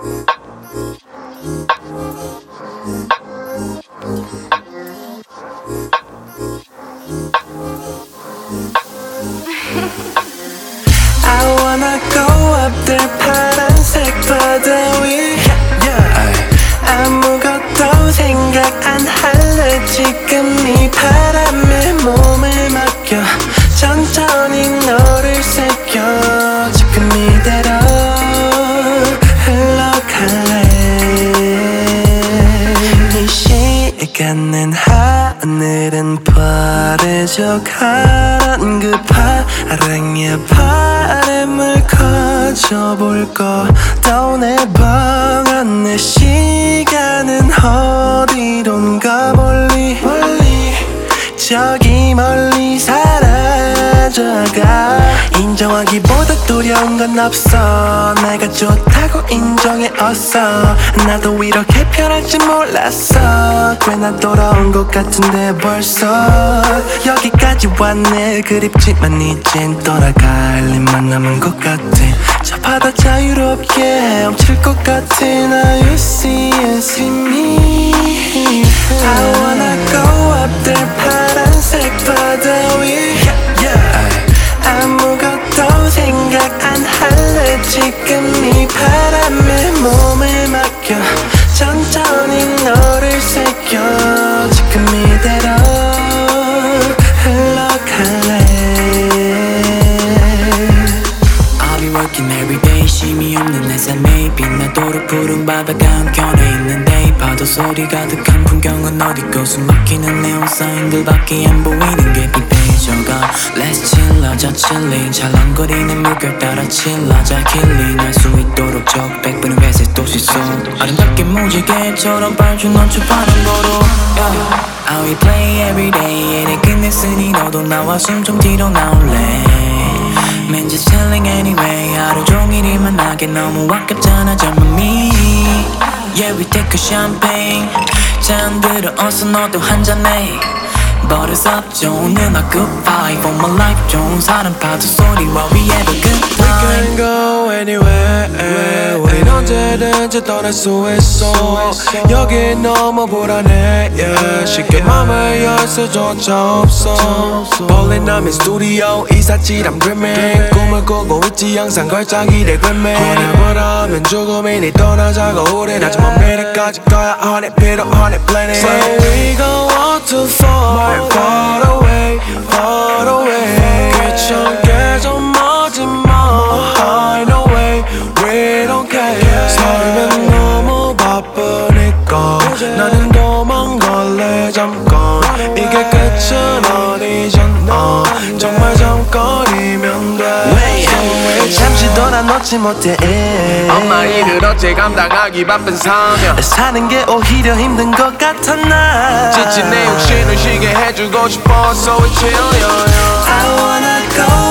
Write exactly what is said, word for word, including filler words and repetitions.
I wanna go up there 파란색 바다 위 아무것도 생각 안 할래 지금 이 바람에 몸을 맡겨 천천히 너를 새겨 지금 이대로 흘러갈래 이 시간은 하늘은 파래져 가란 그 파랑의 바람을 가져볼까 또 내 방 안에 시간은 어디론가 멀리 멀리 저기 멀리 사라져가 인정하기보다 두려운 건 없어 내가 좋다고 인정해 어서 나도 이렇게 편할 줄 몰랐어 꽤나 돌아온 것 같은데 벌써 여기까지 왔네 그립지만 이젠 돌아갈 일만 남은 것 같아 저 바다 자유롭게 엄칠 것 같은 You see and see me I wanna go up there 파란색 바다 위 아무것도 생각 안 할래 지금 이 바람에 몸을 맡겨 천천히 너를 새겨 지금 이대로 흘러갈래 I'll be working every day 쉼이 없는 내 삶에 빛나도록 푸른 바다가 한켠에 있는데 파도 소리 가득한 풍경은 어디고 숨막히는 네온 사인들밖에 안 보이는 게 비대해져가 Let's chill하자 chilling 찰랑거리는 물결 따라 chill하자 길리 날 수 있도록 적 백분의 회색 도시 속 아름답게 무지개처럼 빨주 넘쳐 바람보로 yeah. How we play every day 이래 끝냈으니 너도 나와 숨 좀 뒤로 나올래 Man just chilling anyway 하루 종일 일만 하게 너무 아깝잖아 젊음이 Yeah we take a champagne 잔 들어 어서 너도 한잔해 버릇없죠 오늘 나 good vibe For my life 좋은 사람 파도 소리 While we have a good time We can go anywhere 우린 언제든지 떠날 수 있어 여기 너무 불안해 yeah. 쉽게 맘을 열 수조차 없어 Falling I'm in studio 이삿질 I'm dreaming 꿈을 꾸고 있지 항상 걸작이래 dreaming 보내보라면 죽음이니 떠나자고 우린 하지만 미래까지 거야 honey 필요 honey planning So we go all too far Far away, far away 귀찮게 좀 하지마 I know way, we don't care 살면 너무 바쁘니까 나는 도망갈래 잠깐 이게 끝은 어디잖아 정말 잠깐이면 돼 잠시도 난 놓지 못해 엄마 일을 어째 감당하기 바쁜 사명 사는 게 오히려 힘든 것 같아 나 지친 내 육신을 쉬게 해주고 싶어 So we chill yeah, yeah. I wanna go